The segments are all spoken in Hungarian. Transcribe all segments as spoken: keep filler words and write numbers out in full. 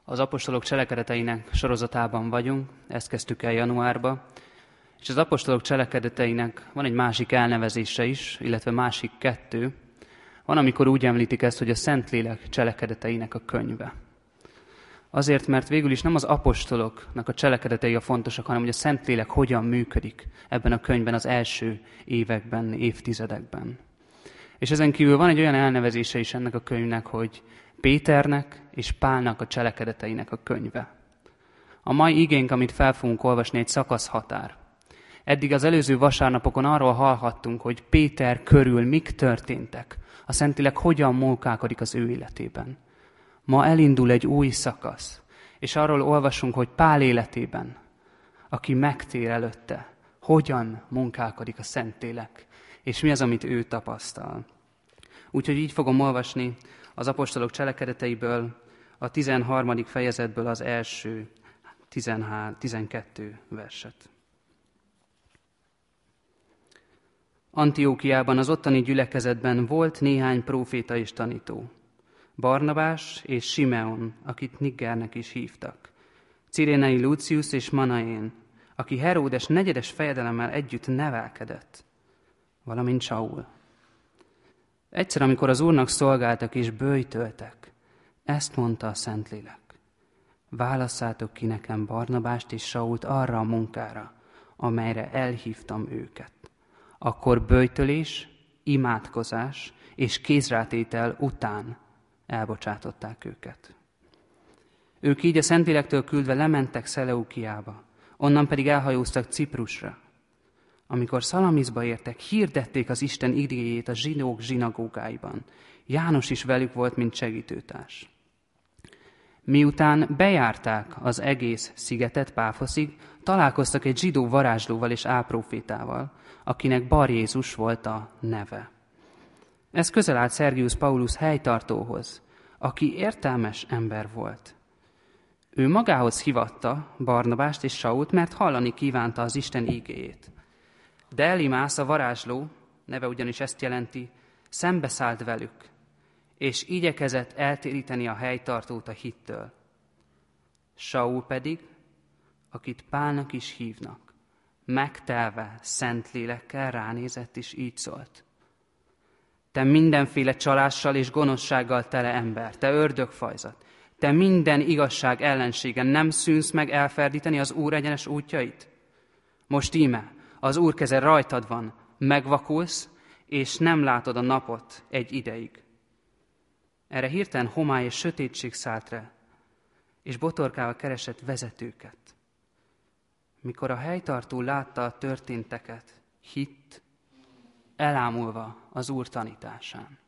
Az apostolok cselekedeteinek sorozatában vagyunk, ezt kezdtük el januárba, és az apostolok cselekedeteinek van egy másik elnevezése is, illetve másik kettő. Van, amikor úgy említik ezt, hogy a Szentlélek cselekedeteinek a könyve. Azért, mert végül is nem az apostoloknak a cselekedetei a fontosak, hanem hogy a Szentlélek hogyan működik ebben a könyvben az első években, évtizedekben. És ezen kívül van egy olyan elnevezése is ennek a könyvnek, hogy Péternek és Pálnak a cselekedeteinek a könyve. A mai igénk, amit fel fogunk olvasni, egy szakaszhatár. Eddig az előző vasárnapokon arról hallhattunk, hogy Péter körül mik történtek, a Szentlélek hogyan munkálkodik az ő életében. Ma elindul egy új szakasz, és arról olvasunk, hogy Pál életében, aki megtér előtte, hogyan munkálkodik a Szentlélek, és mi az, amit ő tapasztal. Úgyhogy így fogom olvasni az apostolok cselekedeteiből, a tizenharmadik fejezetből az első tizenkettő verset. Antiókiában, az ottani gyülekezetben volt néhány próféta és tanító. Barnabás és Simeon, akit Niggernek is hívtak. Cirénei Lucius és Manaén, aki Heródes negyedes fejedelemmel együtt nevelkedett, valamint Saul. Egyszer, amikor az Úrnak szolgáltak és böjtöltek, ezt mondta a Szentlélek. Válasszátok ki nekem Barnabást és Sault arra a munkára, amelyre elhívtam őket. Akkor böjtölés, imádkozás és kézrátétel után elbocsátották őket. Ők így a Szentlélektől küldve lementek Szeleukiába, onnan pedig elhajóztak Ciprusra. Amikor Szalamiszba értek, hirdették az Isten igéjét a zsidók zsinagógáiban. János is velük volt, mint segítőtárs. Miután bejárták az egész szigetet Páfoszig, találkoztak egy zsidó varázslóval és álprófétával, akinek Bar Jézus volt a neve. Ez közel állt Szergius Paulus helytartóhoz, aki értelmes ember volt. Ő magához hívatta Barnabást és Sault, mert hallani kívánta az Isten igéjét. De Elimász, a varázsló, neve ugyanis ezt jelenti, szembeszállt velük, és igyekezett eltéríteni a helytartót a hittől. Saul pedig, akit Pálnak is hívnak, megtelve Szentlélekkel ránézett, és így szólt. Te mindenféle csalással és gonoszsággal tele ember, te ördögfajzat, te minden igazság ellensége, nem szűnsz meg elferdíteni az Úr egyenes útjait? Most íme, az Úr keze rajtad van, megvakulsz, és nem látod a napot egy ideig. Erre hirtelen homály és sötétség szállt rá, és botorkával keresett vezetőket. Mikor a helytartó látta a történteket, hitt, elámulva az Úr tanításán.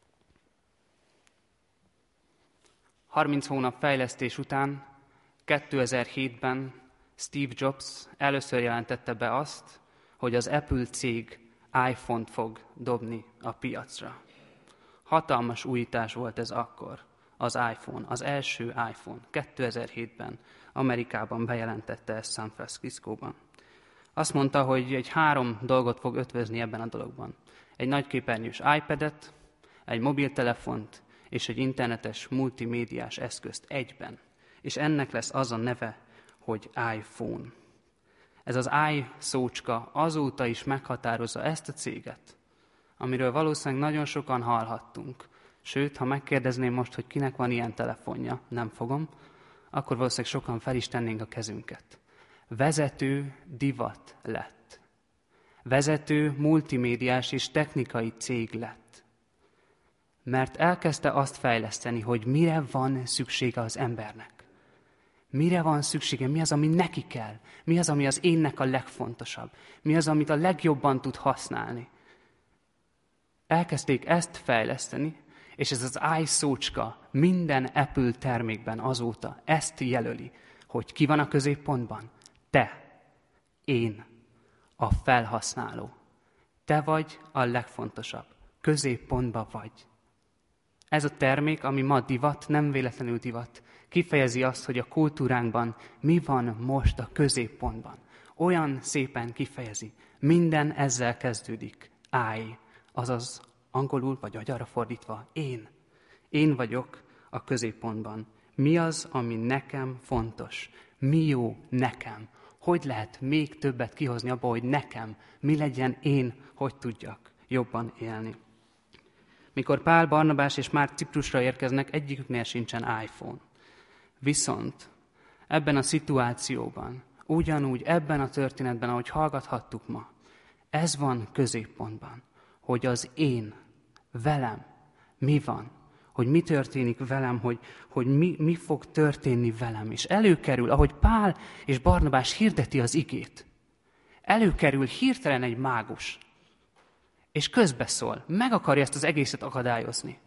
harminc hónap fejlesztés után, kétezer-hétben Steve Jobs először jelentette be azt, hogy az Apple cég iPhone-t fog dobni a piacra. Hatalmas újítás volt ez akkor, az iPhone, az első iPhone. kétezer-hétben Amerikában bejelentette ezt San Franciscóban. Azt mondta, hogy egy három dolgot fog ötvözni ebben a dologban. Egy nagyképernyős iPadet, egy mobiltelefont és egy internetes multimédiás eszközt egyben. És ennek lesz az a neve, hogy iPhone. Ez az i szócska azóta is meghatározza ezt a céget, amiről valószínűleg nagyon sokan hallhattunk. Sőt, ha megkérdezném most, hogy kinek van ilyen telefonja, nem fogom, akkor valószínűleg sokan fel is tennénk a kezünket. Vezető divat lett. Vezető multimédiás és technikai cég lett. Mert elkezdte azt fejleszteni, hogy mire van szüksége az embernek. Mire van szüksége? Mi az, ami neki kell? Mi az, ami az énnek a legfontosabb? Mi az, amit a legjobban tud használni? Elkezdték ezt fejleszteni, és ez az i szócska minden Apple termékben azóta ezt jelöli, hogy ki van a középpontban? Te, én, a felhasználó. Te vagy a legfontosabb. Középpontban vagy. Ez a termék, ami ma divat, nem véletlenül divat, kifejezi azt, hogy a kultúránkban mi van most a középpontban. Olyan szépen kifejezi. Minden ezzel kezdődik. I, azaz angolul vagy magyarra fordítva én. Én vagyok a középpontban Mi az, ami nekem fontos? Mi jó nekem? Hogy lehet még többet kihozni abból, hogy nekem mi legyen, én hogy tudjak jobban élni? Mikor Pál, Barnabás és Márk Ciprusra érkeznek, egyiküknél sincsen iPhone. Viszont ebben a szituációban, ugyanúgy ebben a történetben, ahogy hallgathattuk ma, ez van középpontban, hogy az én, velem, mi van, hogy mi történik velem, hogy, hogy mi, mi fog történni velem. És előkerül, ahogy Pál és Barnabás hirdeti az igét, előkerül hirtelen egy mágus, és közbeszól, meg akarja ezt az egészet akadályozni.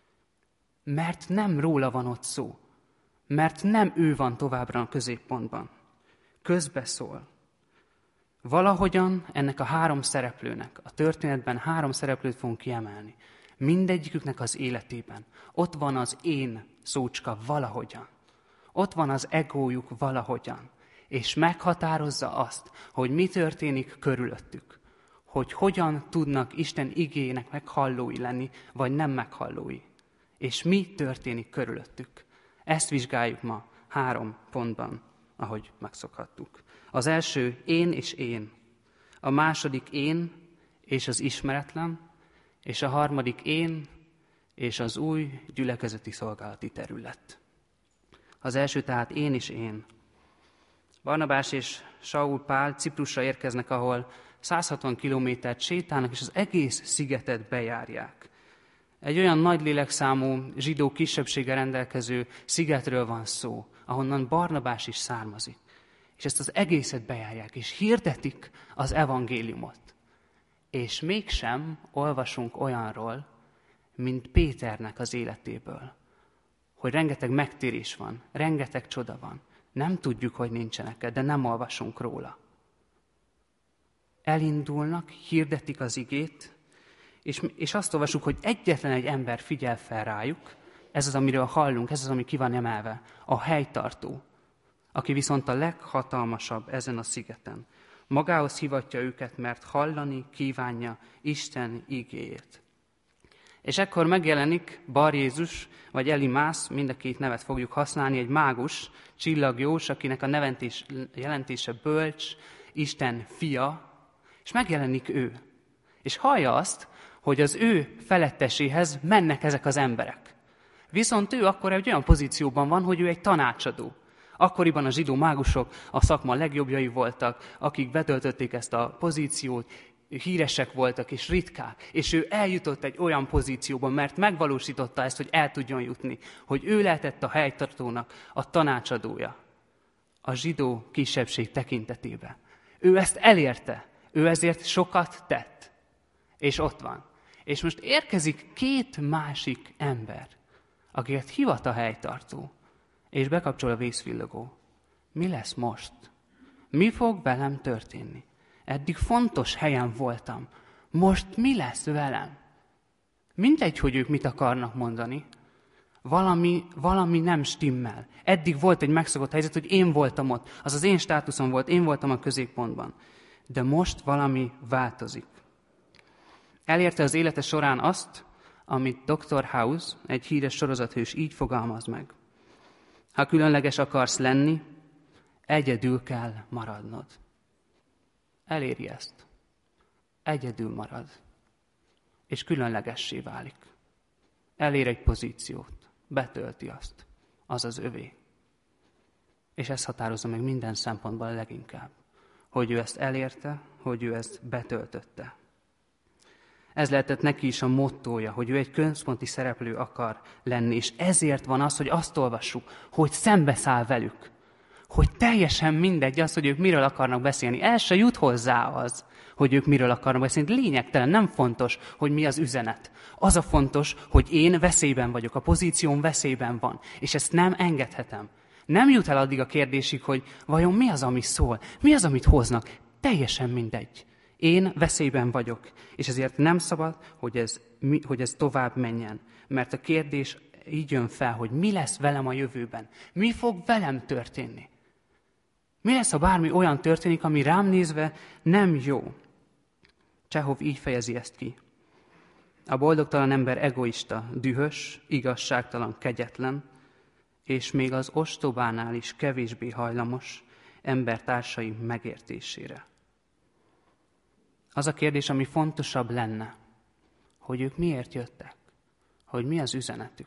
Mert nem róla van ott szó, mert nem ő van továbbra a középpontban. Közbeszól. Valahogyan ennek a három szereplőnek, a történetben három szereplőt fogunk kiemelni. Mindegyiküknek az életében. Ott van az én szócska valahogyan. Ott van az egójuk valahogyan. És meghatározza azt, hogy mi történik körülöttük. Hogy hogyan tudnak Isten igének meghallói lenni, vagy nem meghallói. És mi történik körülöttük. Ezt vizsgáljuk ma három pontban, ahogy megszokhattuk. Az első én és én. A második én és az ismeretlen. És a harmadik én és az új gyülekezeti szolgálati terület. Az első tehát én és én. Barnabás és Saul Pál Ciprusra érkeznek, ahol száz hatvan kilométert sétálnak, és az egész szigetet bejárják. Egy olyan nagy lélekszámú zsidó kisebbséggel rendelkező szigetről van szó, ahonnan Barnabás is származik. És ezt az egészet bejárják, és hirdetik az evangéliumot. És mégsem olvasunk olyanról, mint Péternek az életéből, hogy rengeteg megtérés van, rengeteg csoda van. Nem tudjuk, hogy nincsenek, de nem olvasunk róla. Elindulnak, hirdetik az igét, és, és azt olvasjuk, hogy egyetlen egy ember figyel fel rájuk, ez az, amiről hallunk, ez az, ami ki van emelve, a helytartó, aki viszont a leghatalmasabb ezen a szigeten. Magához hivatja őket, mert hallani kívánja Isten igéjét. És ekkor megjelenik Bar Jézus, vagy Elimász, mind a két nevet fogjuk használni, egy mágus, csillagjós, akinek a neventés, jelentése bölcs, Isten fia, és megjelenik ő. És hallja azt, hogy az ő feletteséhez mennek ezek az emberek. Viszont ő akkor egy olyan pozícióban van, hogy ő egy tanácsadó. Akkoriban a zsidó mágusok a szakma legjobbjai voltak, akik betöltötték ezt a pozíciót, híresek voltak és ritkák, és ő eljutott egy olyan pozícióban, mert megvalósította ezt, hogy el tudjon jutni, hogy ő lehetett a helytartónak a tanácsadója a zsidó kisebbség tekintetében. Ő ezt elérte, ő ezért sokat tett, és ott van. És most érkezik két másik ember, akiket hivat a helytartó, és bekapcsol a vészvillogó. Mi lesz most? Mi fog velem történni? Eddig fontos helyen voltam. Most mi lesz velem? Mindegy, hogy ők mit akarnak mondani. Valami, valami nem stimmel. Eddig volt egy megszokott helyzet, hogy én voltam ott. Az az én státuszom volt, én voltam a középpontban. De most valami változik. Elérte az élete során azt, amit doktor House, egy híres sorozathős így fogalmaz meg. Ha különleges akarsz lenni, egyedül kell maradnod. Eléri ezt. Egyedül marad. És különlegessé válik. Elér egy pozíciót. Betölti azt. Az az övé. És ez határozza meg minden szempontból a leginkább. Hogy ő ezt elérte, hogy ő ezt betöltötte. Ez lehetett neki is a mottója, hogy ő egy központi szereplő akar lenni, és ezért van az, hogy azt olvassuk, hogy szembeszáll velük. Hogy teljesen mindegy az, hogy ők miről akarnak beszélni. El se jut hozzá az, hogy ők miről akarnak beszélni. Lényegtelen, nem fontos, hogy mi az üzenet. Az a fontos, hogy én veszélyben vagyok, a pozícióm veszélyben van, és ezt nem engedhetem. Nem jut el addig a kérdésig, hogy vajon mi az, ami szól, mi az, amit hoznak. Teljesen mindegy. Én veszélyben vagyok, és ezért nem szabad, hogy ez, hogy ez tovább menjen. Mert a kérdés így jön fel, hogy mi lesz velem a jövőben? Mi fog velem történni? Mi lesz, ha bármi olyan történik, ami rám nézve nem jó? Csehov így fejezi ezt ki. A boldogtalan ember egoista, dühös, igazságtalan, kegyetlen, és még az ostobánál is kevésbé hajlamos embertársai megértésére. Az a kérdés, ami fontosabb lenne, hogy ők miért jöttek, hogy mi az üzenetük.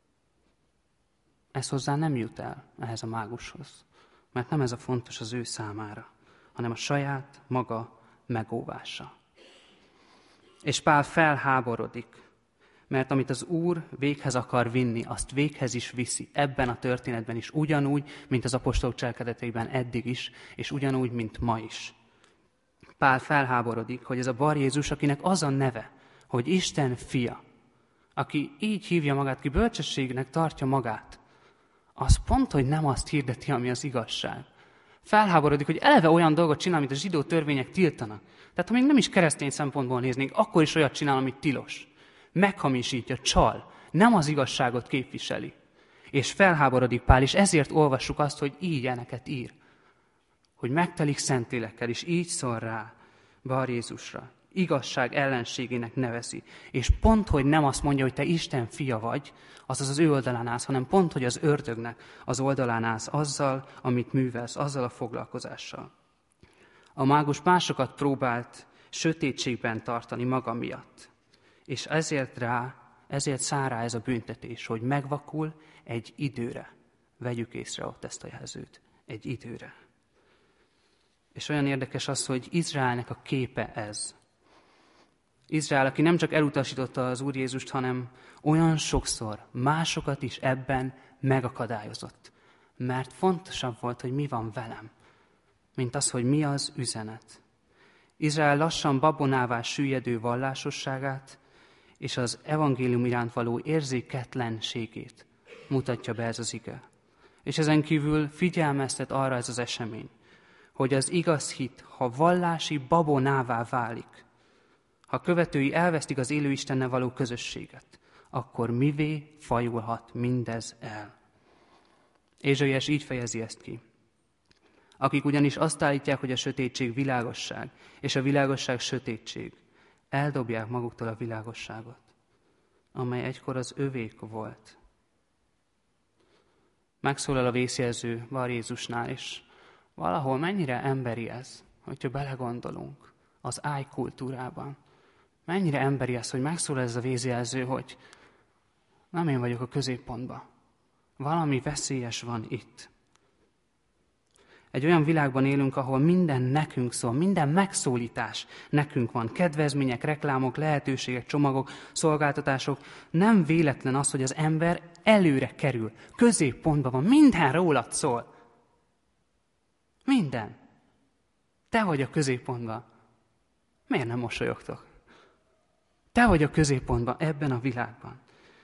Ez hozzá nem jut el ehhez a mágushoz, mert nem ez a fontos az ő számára, hanem a saját maga megóvása. És Pál felháborodik, mert amit az Úr véghez akar vinni, azt véghez is viszi ebben a történetben is, ugyanúgy, mint az apostolok cselekedeteiben eddig is, és ugyanúgy, mint ma is. Pál felháborodik, hogy ez a Bar Jézus, akinek az a neve, hogy Isten fia, aki így hívja magát, ki bölcsességnek tartja magát, az pont, hogy nem azt hirdeti, ami az igazság. Felháborodik, hogy eleve olyan dolgot csinál, amit a zsidó törvények tiltanak. Tehát ha még nem is keresztény szempontból néznénk, akkor is olyat csinál, amit tilos. Meghamisítja, csal, nem az igazságot képviseli. És felháborodik Pál, és ezért olvassuk azt, hogy így ilyeneket ír. Hogy megtelik Szentlélekkel, és így szól rá Bar Jézusra. Igazság ellenségének nevezi. És pont, hogy nem azt mondja, hogy te Isten fia vagy, azaz az ő oldalán állsz, hanem pont, hogy az ördögnek az oldalán állsz azzal, amit művelsz, azzal a foglalkozással. A mágus másokat próbált sötétségben tartani maga miatt. És ezért rá, ezért száll rá ez a büntetés, hogy megvakul egy időre. Vegyük észre ott ezt a jelzőt. Egy időre. És olyan érdekes az, hogy Izraelnek a képe ez. Izrael, aki nem csak elutasította az Úr Jézust, hanem olyan sokszor másokat is ebben megakadályozott. Mert fontosabb volt, hogy mi van velem, mint az, hogy mi az üzenet. Izrael lassan babonává süllyedő vallásosságát és az evangélium iránt való érzéketlenségét mutatja be ez az ige. És ezen kívül figyelmeztet arra ez az esemény, hogy az igaz hit, ha vallási babonává válik, ha követői elvesztik az élő Istennel való közösséget, akkor mivé fajulhat mindez el? Ézsaiás így fejezi ezt ki. Akik ugyanis azt állítják, hogy a sötétség világosság, és a világosság sötétség, eldobják maguktól a világosságot, amely egykor az övék volt. Megszólal a vészjelző Bar Jézusnál, és valahol mennyire emberi ez, hogyha belegondolunk az ájkultúrában. Mennyire emberi ez, hogy megszólal ez a vészjelző, hogy nem én vagyok a középpontban. Valami veszélyes van itt. Egy olyan világban élünk, ahol minden nekünk szól, minden megszólítás nekünk van. Kedvezmények, reklámok, lehetőségek, csomagok, szolgáltatások. Nem véletlen az, hogy az ember előre kerül, középpontban van, minden rólad szól. Minden. Te vagy a középpontban. Miért nem mosolyogtok? Te vagy a középpontban ebben a világban.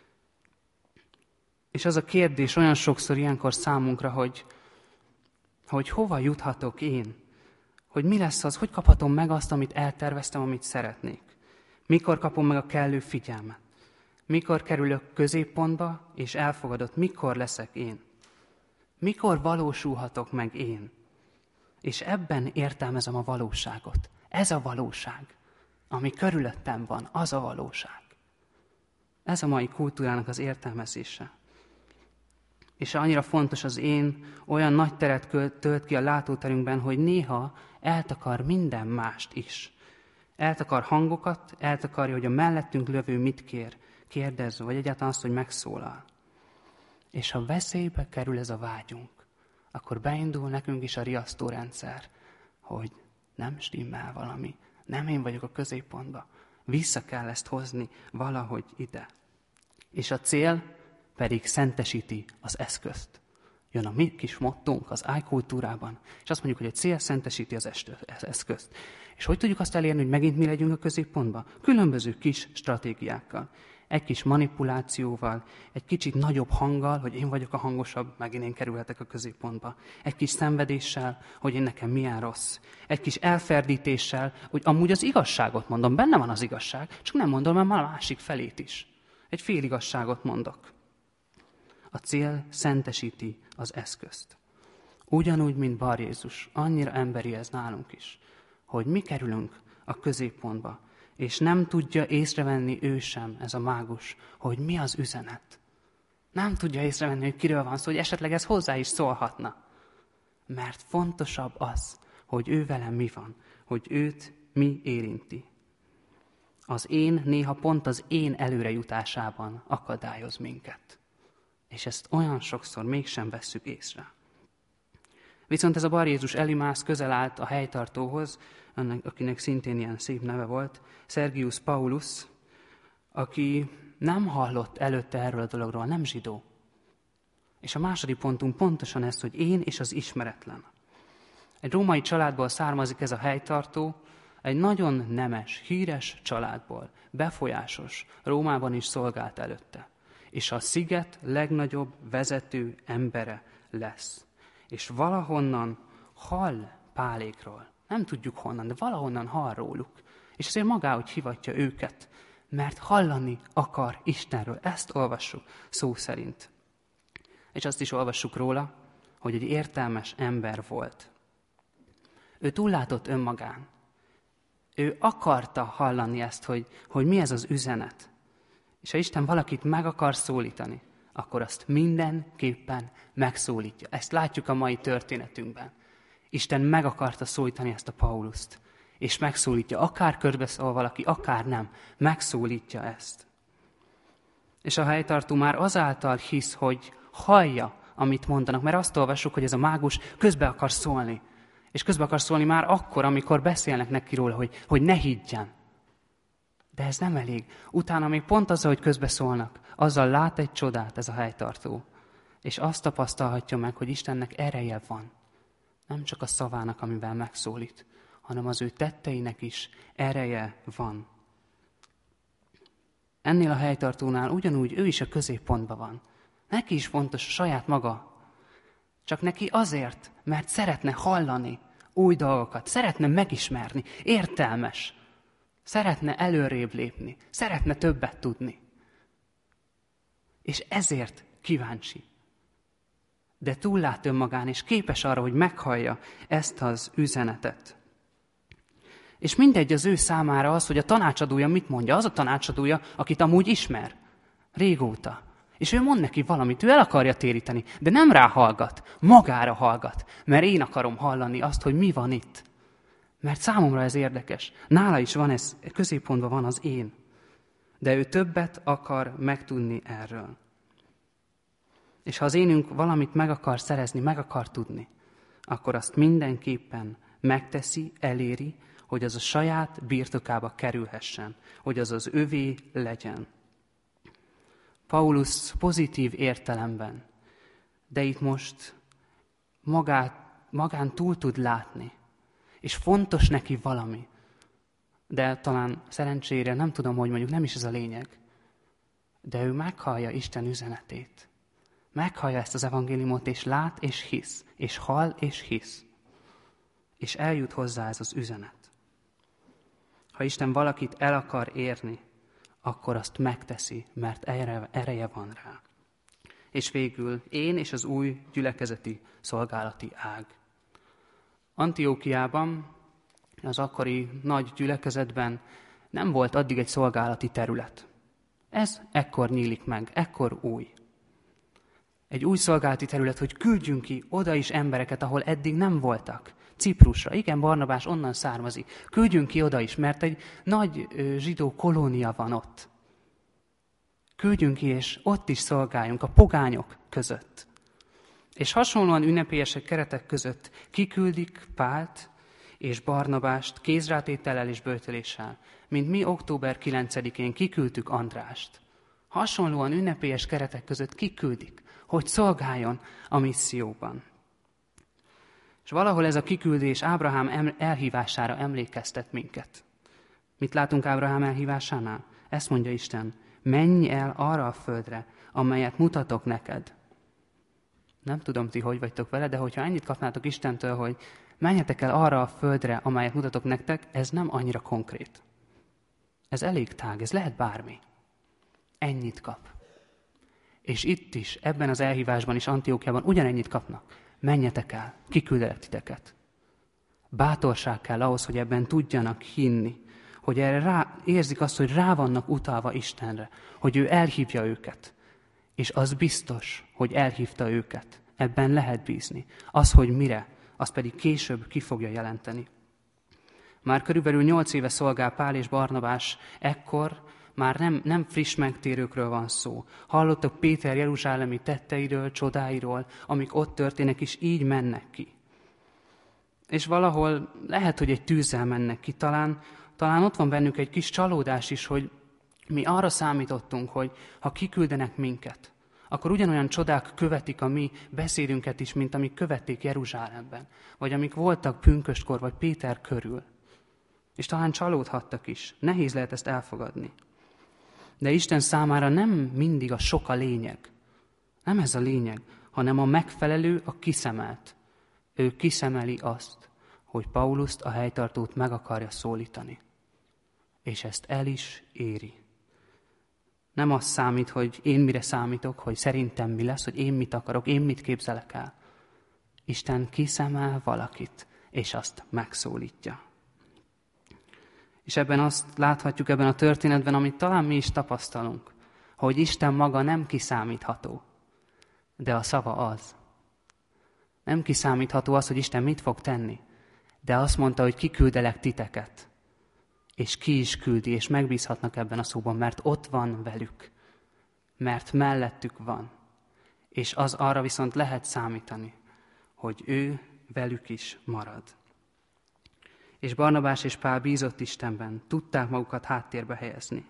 És az a kérdés olyan sokszor ilyenkor számunkra, hogy, hogy hova juthatok én? Hogy mi lesz az, hogy kaphatom meg azt, amit elterveztem, amit szeretnék? Mikor kapom meg a kellő figyelmet? Mikor kerülök középpontba, és elfogadott, mikor leszek én? Mikor valósulhatok meg én? És ebben értelmezem a valóságot. Ez a valóság, ami körülöttem van, az a valóság. Ez a mai kultúrának az értelmezése. És annyira fontos az én, olyan nagy teret tölt ki a látóterünkben, hogy néha eltakar minden mást is. Eltakar hangokat, eltakarja, hogy a mellettünk lövő mit kér, kérdez, vagy egyáltalán azt, hogy megszólal. És ha veszélybe kerül ez a vágyunk, akkor beindul nekünk is a riasztórendszer, hogy nem stimmel valami, nem én vagyok a középpontban, vissza kell ezt hozni valahogy ide. És a cél pedig szentesíti az eszközt. Jön a mi kis mottónk az ájkultúrában, és azt mondjuk, hogy a cél szentesíti az eszközt. És hogy tudjuk azt elérni, hogy megint mi legyünk a középpontban? Különböző kis stratégiákkal. Egy kis manipulációval, egy kicsit nagyobb hanggal, hogy én vagyok a hangosabb, megint én kerülhetek a középpontba. Egy kis szenvedéssel, hogy én nekem milyen rossz. Egy kis elferdítéssel, hogy amúgy az igazságot mondom, benne van az igazság, csak nem mondom el a másik felét is. Egy fél igazságot mondok. A cél szentesíti az eszközt. Ugyanúgy, mint Bar Jézus, annyira emberi ez nálunk is, hogy mi kerülünk a középpontba, és nem tudja észrevenni ő sem, ez a mágus, hogy mi az üzenet. Nem tudja észrevenni, hogy kiről van szó, hogy esetleg ez hozzá is szólhatna. Mert fontosabb az, hogy ő velem mi van, hogy őt mi érinti. Az én néha pont az én előrejutásában akadályoz minket. És ezt olyan sokszor mégsem vesszük észre. Viszont ez a Bar Jézus Elimász közel állt a helytartóhoz, annak, akinek szintén ilyen szép neve volt, Sergius Paulus, aki nem hallott előtte erről a dologról, nem zsidó. És a második pontunk pontosan ez, hogy én és az ismeretlen. Egy római családból származik ez a helytartó, egy nagyon nemes, híres családból, befolyásos, Rómában is szolgált előtte. És a sziget legnagyobb vezető embere lesz. És valahonnan hall Pálékról. Nem tudjuk honnan, de valahonnan hall róluk. És azért magáhogy hivatja őket, mert hallani akar Istenről. Ezt olvassuk szó szerint. És azt is olvassuk róla, hogy egy értelmes ember volt. Ő túllátott önmagán. Ő akarta hallani ezt, hogy, hogy mi ez az üzenet. És ha Isten valakit meg akar szólítani, akkor azt mindenképpen megszólítja. Ezt látjuk a mai történetünkben. Isten meg akarta szólítani ezt a Paulust. És megszólítja, akár körbeszól valaki, akár nem. Megszólítja ezt. És a helytartó már azáltal hisz, hogy hallja, amit mondanak. Mert azt olvassuk, hogy ez a mágus közbe akar szólni. És közbe akar szólni már akkor, amikor beszélnek neki róla, hogy, hogy ne higgyen. De ez nem elég. Utána még pont azzal, hogy közbeszólnak, azzal lát egy csodát ez a helytartó. És azt tapasztalhatja meg, hogy Istennek ereje van. Nem csak a szavának, amivel megszólít, hanem az ő tetteinek is ereje van. Ennél a helytartónál ugyanúgy ő is a középpontban van. Neki is fontos a saját maga. Csak neki azért, mert szeretne hallani új dolgokat, szeretne megismerni, értelmes. Szeretne előrébb lépni, szeretne többet tudni. És ezért kíváncsi. De túllát önmagán, és képes arra, hogy meghallja ezt az üzenetet. És mindegy az ő számára az, hogy a tanácsadója mit mondja. Az a tanácsadója, akit amúgy ismer. Régóta. És ő mond neki valamit, ő el akarja téríteni, de nem rá hallgat, magára hallgat. Mert én akarom hallani azt, hogy mi van itt. Mert számomra ez érdekes. Nála is van ez, középpontban van az én. De ő többet akar megtudni erről. És ha az énünk valamit meg akar szerezni, meg akar tudni, akkor azt mindenképpen megteszi, eléri, hogy az a saját birtokába kerülhessen, hogy az az övé legyen. Paulus pozitív értelemben, de itt most magát, magán túl tud látni, és fontos neki valami. De talán szerencsére, nem tudom, hogy mondjuk nem is ez a lényeg, de ő meghallja Isten üzenetét. Meghallja ezt az evangéliumot, és lát, és hisz, és hall, és hisz. És eljut hozzá ez az üzenet. Ha Isten valakit el akar érni, akkor azt megteszi, mert ereje van rá. És végül én és az új gyülekezeti szolgálati ág. Antiókiában, az akkori nagy gyülekezetben nem volt addig egy szolgálati terület. Ez ekkor nyílik meg, ekkor új. Egy új szolgálati terület, hogy küldjünk ki oda is embereket, ahol eddig nem voltak. Ciprusra. Igen, Barnabás onnan származik. Küldjünk ki oda is, mert egy nagy ö, zsidó kolónia van ott. Küldjünk ki, és ott is szolgáljunk a pogányok között. És hasonlóan ünnepélyesek keretek között kiküldik Pált és Barnabást kézrátétellel és böjtöléssel, mint mi október kilencedikén kiküldtük Andrást. Hasonlóan ünnepélyes keretek között kiküldik, hogy szolgáljon a misszióban. És valahol ez a kiküldés Ábrahám elhívására emlékeztet minket. Mit látunk Ábrahám elhívásánál? Ezt mondja Isten, menj el arra a földre, amelyet mutatok neked. Nem tudom, ti hogy vagytok vele, de hogyha ennyit kapnátok Istentől, hogy menjetek el arra a földre, amelyet mutatok nektek, ez nem annyira konkrét. Ez elég tág, ez lehet bármi. Ennyit kap. És itt is, ebben az elhívásban is, Antiókiában ugyanennyit kapnak. Menjetek el, kiküldelek titeket. Bátorság kell ahhoz, hogy ebben tudjanak hinni, hogy erre rá, érzik azt, hogy rá vannak utalva Istenre, hogy ő elhívja őket. És az biztos, hogy elhívta őket. Ebben lehet bízni. Az, hogy mire, az pedig később ki fogja jelenteni. Már körülbelül nyolc éve szolgál Pál és Barnabás, ekkor már nem, nem friss megtérőkről van szó. Hallottak Péter jeruzsálemi tetteiről, csodáiról, amik ott történnek, és így mennek ki. És valahol lehet, hogy egy tűzzel mennek ki, talán, talán ott van bennük egy kis csalódás is, hogy mi arra számítottunk, hogy ha kiküldenek minket, akkor ugyanolyan csodák követik a mi beszédünket is, mint amik követték Jeruzsálemben, vagy amik voltak pünköstkor, vagy Péter körül. És talán csalódhattak is. Nehéz lehet ezt elfogadni. De Isten számára nem mindig a sok a lényeg. Nem ez a lényeg, hanem a megfelelő, a kiszemelt. Ő kiszemeli azt, hogy Pauluszt, a helytartót meg akarja szólítani. És ezt el is éri. Nem az számít, hogy én mire számítok, hogy szerintem mi lesz, hogy én mit akarok, én mit képzelek el. Isten kiszemel valakit, és azt megszólítja. És ebben azt láthatjuk ebben a történetben, amit talán mi is tapasztalunk, hogy Isten maga nem kiszámítható, de a szava az. Nem kiszámítható az, hogy Isten mit fog tenni, de azt mondta, hogy kiküldelek titeket. És ki is küldi, és megbízhatnak ebben a szóban, mert ott van velük, mert mellettük van. És az arra viszont lehet számítani, hogy ő velük is marad. És Barnabás és Pál bízott Istenben, tudták magukat háttérbe helyezni.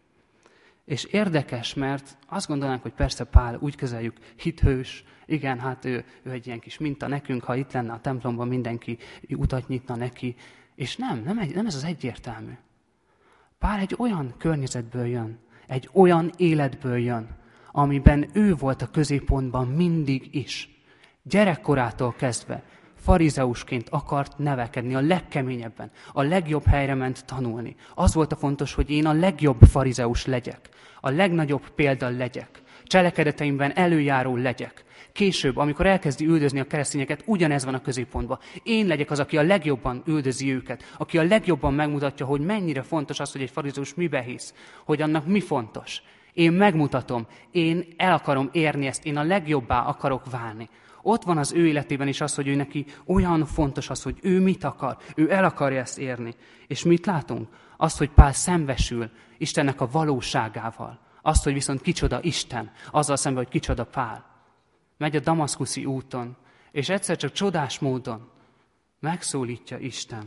És érdekes, mert azt gondolnánk, hogy persze Pál úgy kezeljük, hithős, igen, hát ő, ő egy ilyen kis minta nekünk, ha itt lenne a templomban, mindenki utat nyitna neki, és nem, nem, egy, nem ez az egyértelmű. Pál egy olyan környezetből jön, egy olyan életből jön, amiben ő volt a középpontban mindig is. Gyerekkorától kezdve farizeusként akart nevelkedni a legkeményebben, a legjobb helyre ment tanulni. Az volt a fontos, hogy én a legjobb farizeus legyek, a legnagyobb példa legyek, cselekedeteimben előjáró legyek. Később, amikor elkezdi üldözni a keresztényeket, ugyanez van a középpontban. Én legyek az, aki a legjobban üldözi őket, aki a legjobban megmutatja, hogy mennyire fontos az, hogy egy farizeus mibe hisz, hogy annak mi fontos. Én megmutatom, én el akarom érni ezt, én a legjobbá akarok válni. Ott van az ő életében is az, hogy ő neki olyan fontos az, hogy ő mit akar, ő el akarja ezt érni. És mit látunk? Azt, hogy Pál szembesül Istennek a valóságával. Azt, hogy viszont kicsoda Isten, azzal szemben, hogy kicsoda Pál. Megy a damaszkuszi úton, és egyszer csak csodás módon megszólítja Isten.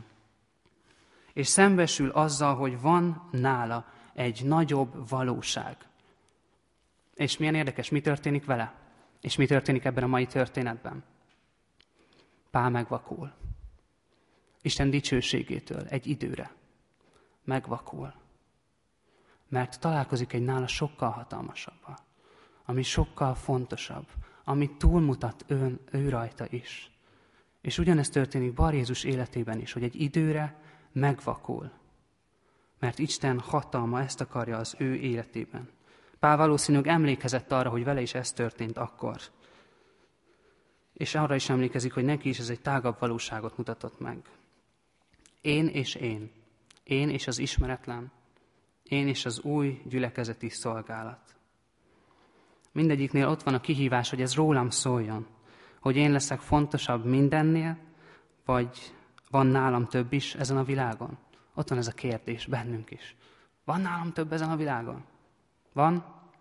És szembesül azzal, hogy van nála egy nagyobb valóság. És milyen érdekes, mi történik vele? És mi történik ebben a mai történetben? Pál megvakul. Isten dicsőségétől egy időre megvakul. Mert találkozik egy nála sokkal hatalmasabbal, ami sokkal fontosabb, ami túlmutat ön, ő rajta is. És ugyanezt történik Bar Jézus életében is, hogy egy időre megvakul. Mert Isten hatalma ezt akarja az ő életében. Pál valószínűleg emlékezett arra, hogy vele is ez történt akkor. És arra is emlékezik, hogy neki is ez egy tágabb valóságot mutatott meg. Én és én. Én és az ismeretlen. Én és az új gyülekezeti szolgálat. Mindegyiknél ott van a kihívás, hogy ez rólam szóljon. Hogy én leszek fontosabb mindennél, vagy van nálam több is ezen a világon? Ott van ez a kérdés bennünk is. Van nálam több ezen a világon? Van?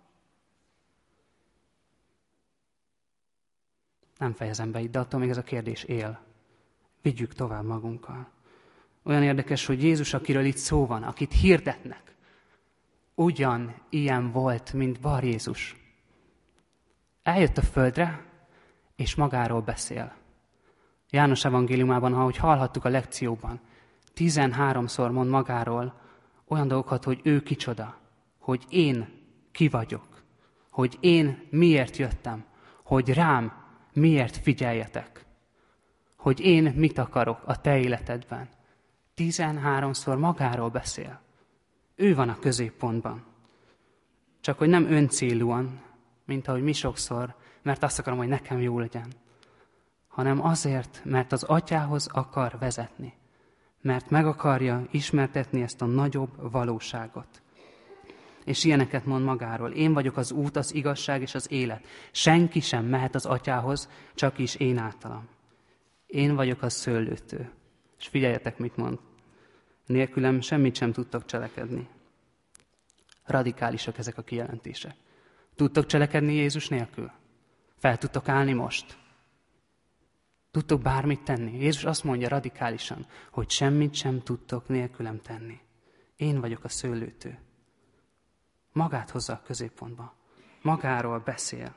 Nem fejezem be itt, de attól még ez a kérdés él. Vigyük tovább magunkkal. Olyan érdekes, hogy Jézus, akiről itt szó van, akit hirdetnek, ugyan ilyen volt, mint Bar Jézus. Eljött a földre, és magáról beszél. János evangéliumában, ahogy hallhattuk a lekcióban, tizenháromszor mond magáról olyan dolgokat, hogy ő kicsoda, hogy én ki vagyok, hogy én miért jöttem, hogy rám miért figyeljetek, hogy én mit akarok a te életedben. Tizenháromszor magáról beszél. Ő van a középpontban. Csak hogy nem öncélúan, mint ahogy mi sokszor, mert azt akarom, hogy nekem jó legyen, hanem azért, mert az atyához akar vezetni, mert meg akarja ismertetni ezt a nagyobb valóságot. és ilyeneket mond magáról. Én vagyok az út, az igazság és az élet. Senki sem mehet az atyához, csak is én általam. Én vagyok a szőlőtő. És figyeljetek, mit mond. Nélkülem semmit sem tudtok cselekedni. Radikálisak ezek a kijelentések. Tudtok cselekedni Jézus nélkül? Fel tudtok állni most? Tudtok bármit tenni? Jézus azt mondja radikálisan, hogy semmit sem tudtok nélkülem tenni. Én vagyok a szőlőtő. Magát hozza a középpontba. Magáról beszél.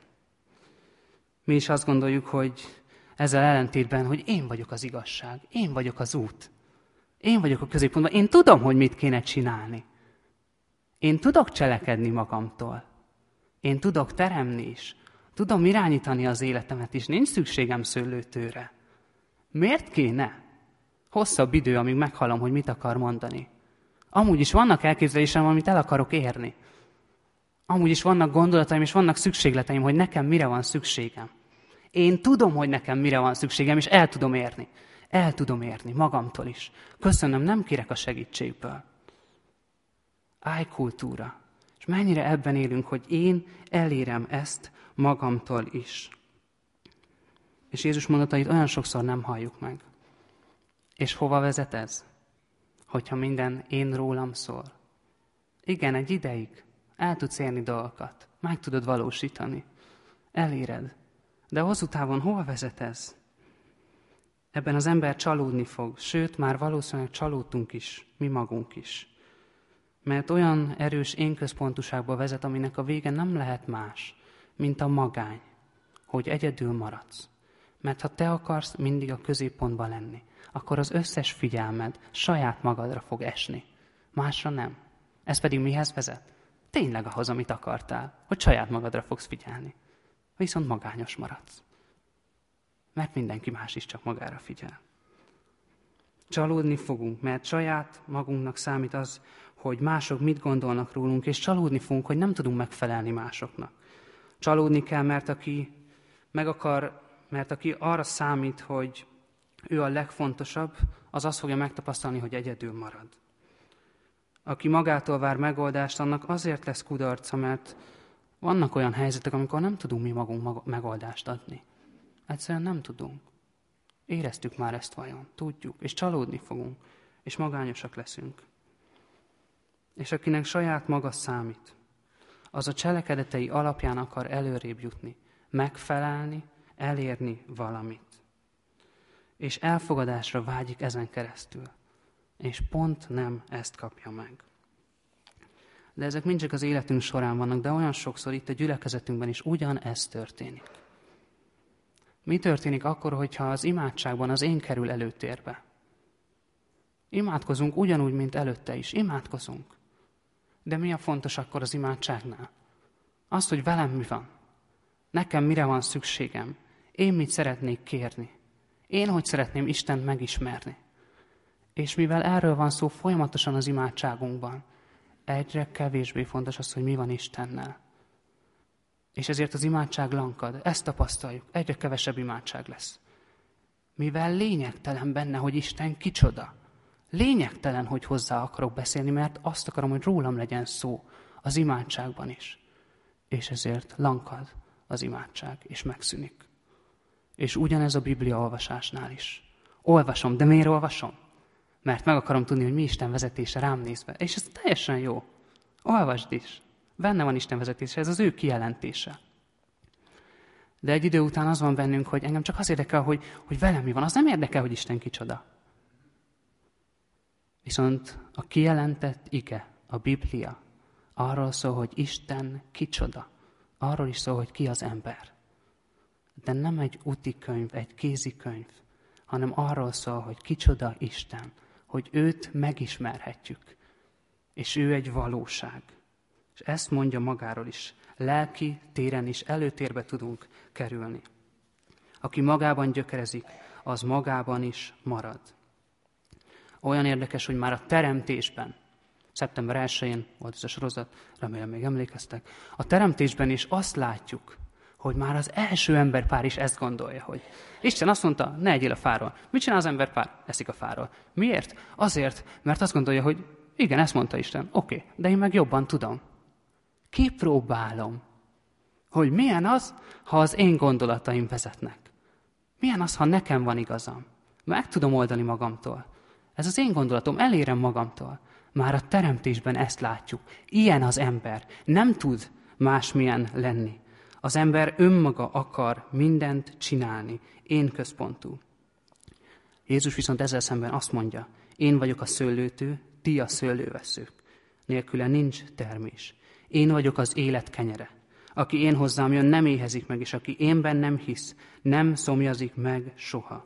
Mi is azt gondoljuk, hogy ezzel ellentétben, hogy én vagyok az igazság, én vagyok az út. Én vagyok a középpontban. Én tudom, hogy mit kéne csinálni. Én tudok cselekedni magamtól. Én tudok teremni is. Tudom irányítani az életemet is. Nincs szükségem szőlőtőre. Miért kéne? Hosszabb idő, amíg meghallom, hogy mit akar mondani. Amúgy is vannak elképzelésem, amit el akarok érni. Amúgy is vannak gondolataim, és vannak szükségleteim, hogy nekem mire van szükségem. Én tudom, hogy nekem mire van szükségem, és el tudom érni. El tudom érni, magamtól is. Köszönöm, nem kérek a segítségből. Ájkultúra. És mennyire ebben élünk, hogy én elérem ezt magamtól is. És Jézus mondatait olyan sokszor nem halljuk meg. És hova vezet ez? Hogyha minden én rólam szól. Igen, egy ideig el tudsz érni dolgokat. Meg tudod valósítani. Eléred. De hosszú távon hova vezet ez? Ebben az ember csalódni fog. Sőt, már valószínűleg csalódtunk is, mi magunk is. Mert olyan erős énközpontúságba vezet, aminek a vége nem lehet más, mint a magány, hogy egyedül maradsz. Mert ha te akarsz mindig a középpontban lenni, akkor az összes figyelmed saját magadra fog esni. Másra nem. Ez pedig mihez vezet? Tényleg ahhoz, amit akartál, hogy saját magadra fogsz figyelni. Viszont magányos maradsz. Mert mindenki más is csak magára figyel. Csalódni fogunk, mert saját magunknak számít az, hogy mások mit gondolnak rólunk, és csalódni fogunk, hogy nem tudunk megfelelni másoknak. Csalódni kell, mert aki meg akar, mert aki arra számít, hogy ő a legfontosabb, az azt fogja megtapasztalni, hogy egyedül marad. Aki magától vár megoldást, annak azért lesz kudarca, mert vannak olyan helyzetek, amikor nem tudunk mi magunk megoldást adni. Egyszerűen nem tudunk. Éreztük már ezt vajon, tudjuk, és csalódni fogunk, és magányosak leszünk. És akinek saját maga számít, az a cselekedetei alapján akar előrébb jutni, megfelelni, elérni valamit. És elfogadásra vágyik ezen keresztül. És pont nem ezt kapja meg. De ezek mind csak az életünk során vannak, de olyan sokszor itt a gyülekezetünkben is ugyanez történik. Mi történik akkor, hogyha az imádságban az én kerül előtérbe? Imádkozunk ugyanúgy, mint előtte is. Imádkozunk. De mi a fontos akkor az imádságnál? Az, hogy velem mi van. Nekem mire van szükségem. Én mit szeretnék kérni. Én hogy szeretném Istent megismerni. És mivel erről van szó folyamatosan az imádságunkban, egyre kevésbé fontos az, hogy mi van Istennel. És ezért az imádság lankad. Ezt tapasztaljuk. Egyre kevesebb imádság lesz. Mivel lényegtelen benne, hogy Isten kicsoda. Lényegtelen, hogy hozzá akarok beszélni, mert azt akarom, hogy rólam legyen szó az imádságban is. És ezért lankad az imádság, és megszűnik. És ugyanez a Biblia olvasásnál is. Olvasom, de miért olvasom? Mert meg akarom tudni, hogy mi Isten vezetése rám nézve. És ez teljesen jó. Olvasd is. Benne van Isten vezetése, ez az ő kijelentése. De egy idő után az van bennünk, hogy engem csak az érdekel, hogy, hogy velem mi van. Az nem érdekel, hogy Isten kicsoda. Viszont a kijelentett ige, a Biblia, arról szól, hogy Isten kicsoda. Arról is szól, hogy ki az ember. De nem egy úti könyv, egy kézikönyv, hanem arról szól, hogy kicsoda Isten, hogy őt megismerhetjük. És ő egy valóság. És ezt mondja magáról is. Lelki téren is előtérbe tudunk kerülni. Aki magában gyökerezik, az magában is marad. Olyan érdekes, hogy már a teremtésben, szeptember elsején volt ez a sorozat, remélem még emlékeztek, a teremtésben is azt látjuk, hogy már az első emberpár is ezt gondolja, hogy Isten azt mondta, ne egyél a fáról. Mit csinál az emberpár? Eszik a fáról. Miért? Azért, mert azt gondolja, hogy igen, ezt mondta Isten, oké, de én meg jobban tudom. Kipróbálom, hogy milyen az, ha az én gondolataim vezetnek. Milyen az, ha nekem van igazam. Meg tudom oldani magamtól. Ez az én gondolatom, elérem magamtól. Már a teremtésben ezt látjuk. Ilyen az ember. Nem tud másmilyen lenni. Az ember önmaga akar mindent csinálni. Én központú. Jézus viszont ezzel szemben azt mondja, én vagyok a szőlőtő, ti a szőlőveszők. Nélküle nincs termés. Én vagyok az élet kenyere. Aki én hozzám jön, nem éhezik meg, és aki énben nem hisz, nem szomjazik meg soha.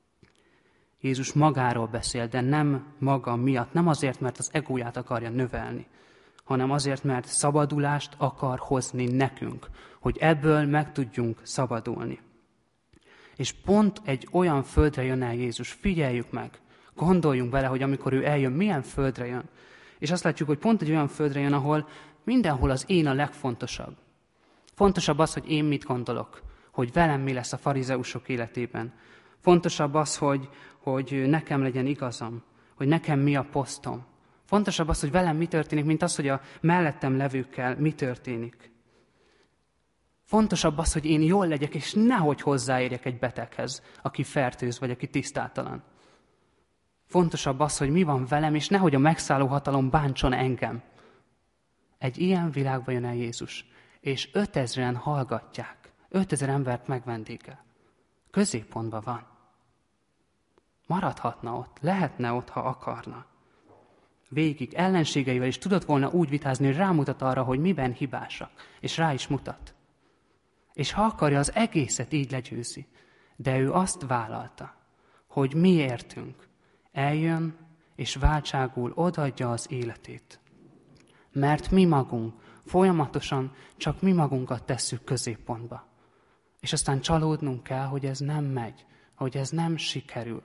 Jézus magáról beszél, de nem maga miatt, nem azért, mert az egóját akarja növelni, hanem azért, mert szabadulást akar hozni nekünk, hogy ebből meg tudjunk szabadulni. És pont egy olyan földre jön el Jézus, figyeljük meg, gondoljunk bele, hogy amikor ő eljön, milyen földre jön. És azt látjuk, hogy pont egy olyan földre jön, ahol mindenhol az én a legfontosabb. Fontosabb az, hogy én mit gondolok, hogy velem mi lesz a farizeusok életében. Fontosabb az, hogy, hogy nekem legyen igazam, hogy nekem mi a posztom. Fontosabb az, hogy velem mi történik, mint az, hogy a mellettem levőkkel mi történik. Fontosabb az, hogy én jól legyek, és nehogy hozzáérjek egy beteghez, aki fertőz, vagy aki tisztátalan. Fontosabb az, hogy mi van velem, és nehogy a megszálló hatalom bántson engem. Egy ilyen világba jön el Jézus, és ötezren hallgatják, ötezer embert megvendégel. Középpontban van. Maradhatna ott, lehetne ott, ha akarna. Végig ellenségeivel is tudott volna úgy vitázni, hogy rámutat arra, hogy miben hibásak, és rá is mutat. És ha akarja, az egészet így legyőzi. De ő azt vállalta, hogy mi értünk. Eljön, és váltságul odaadja az életét. Mert mi magunk folyamatosan csak mi magunkat tesszük középpontba. És aztán csalódnunk kell, hogy ez nem megy, hogy ez nem sikerül.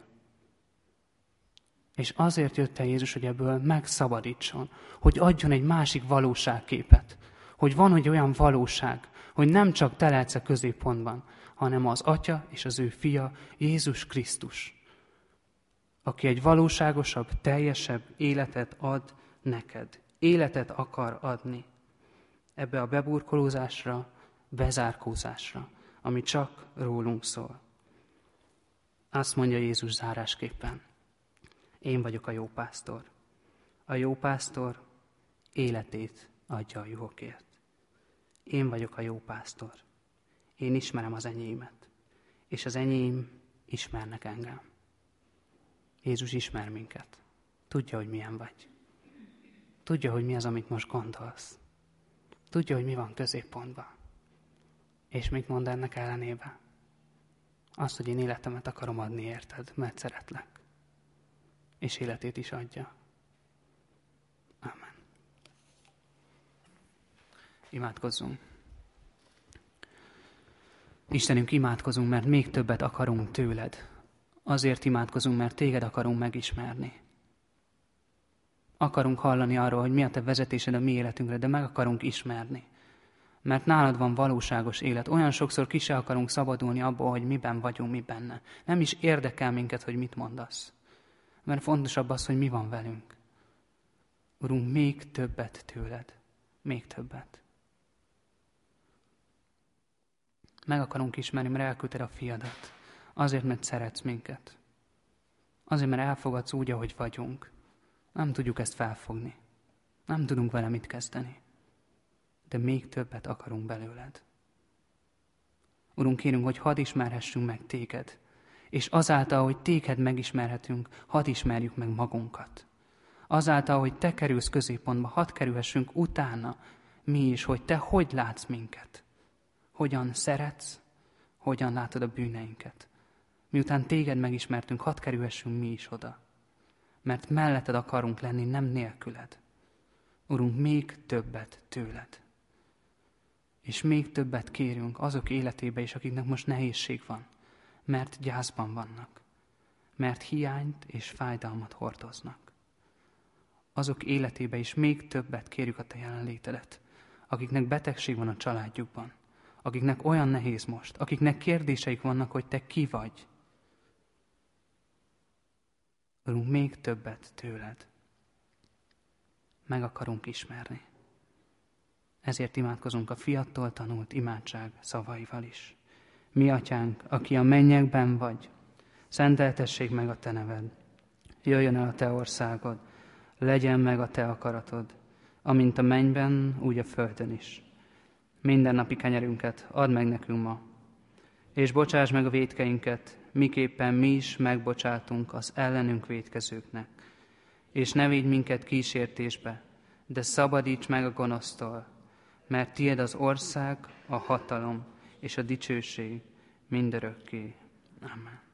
És azért jött el Jézus, hogy ebből megszabadítson, hogy adjon egy másik valóságképet. Hogy van egy olyan valóság, hogy nem csak te lehetsz a középpontban, hanem az Atya és az ő fia, Jézus Krisztus, aki egy valóságosabb, teljesebb életet ad neked. Életet akar adni ebbe a beburkolózásra, bezárkózásra, ami csak rólunk szól. Azt mondja Jézus zárásképpen, én vagyok a jó pásztor. A jó pásztor életét adja a juhokért. Én vagyok a jó pásztor. Én ismerem az enyémet, és az enyém ismernek engem. Jézus ismer minket. Tudja, hogy milyen vagy. Tudja, hogy mi az, amit most gondolsz. Tudja, hogy mi van középpontban. És mit mond ennek ellenében? Azt, hogy én életemet akarom adni érted, mert szeretlek. És életét is adja. Amen. Imádkozzunk. Istenünk, imádkozunk, mert még többet akarunk tőled. Azért imádkozunk, mert téged akarunk megismerni. Akarunk hallani arról, hogy mi a te vezetésed a mi életünkre, de meg akarunk ismerni. Mert nálad van valóságos élet. Olyan sokszor ki se akarunk szabadulni abból, hogy miben vagyunk, mi benne. Nem is érdekel minket, hogy mit mondasz. Mert fontosabb az, hogy mi van velünk. Urunk, még többet tőled. Még többet. Meg akarunk ismerni, mert elküldted a fiadat. Azért, mert szeretsz minket. Azért, mert elfogadsz úgy, ahogy vagyunk. Nem tudjuk ezt felfogni. Nem tudunk vele mit kezdeni. De még többet akarunk belőled. Urunk, kérünk, hogy hadd ismerhessünk meg téged. És azáltal, hogy téged megismerhetünk, hadd ismerjük meg magunkat. Azáltal, hogy te kerülsz középpontba, hadd kerülhessünk utána mi is, hogy te hogy látsz minket. Hogyan szeretsz, hogyan látod a bűneinket. Miután téged megismertünk, hadd kerülhessünk mi is oda. Mert melletted akarunk lenni, nem nélküled. Urunk, még többet tőled. És még többet kérünk azok életébe is, akiknek most nehézség van. Mert gyászban vannak. Mert hiányt és fájdalmat hordoznak. Azok életébe is még többet kérjük a te jelenlétedet. Akiknek betegség van a családjukban. Akiknek olyan nehéz most. Akiknek kérdéseik vannak, hogy te ki vagy. Urunk, még többet tőled. Meg akarunk ismerni. Ezért imádkozunk a fiattól tanult imádság szavaival is. Mi atyánk, aki a mennyekben vagy, szenteltessék meg a te neved. Jöjjön el a te országod, legyen meg a te akaratod, amint a mennyben, úgy a földön is. Minden napi kenyerünket add meg nekünk ma, és bocsáss meg a vétkeinket, miképpen mi is megbocsátunk az ellenünk vétkezőknek. És ne védj minket kísértésbe, de szabadíts meg a gonosztól, mert tiéd az ország, a hatalom és a dicsőség mindörökké. Amen.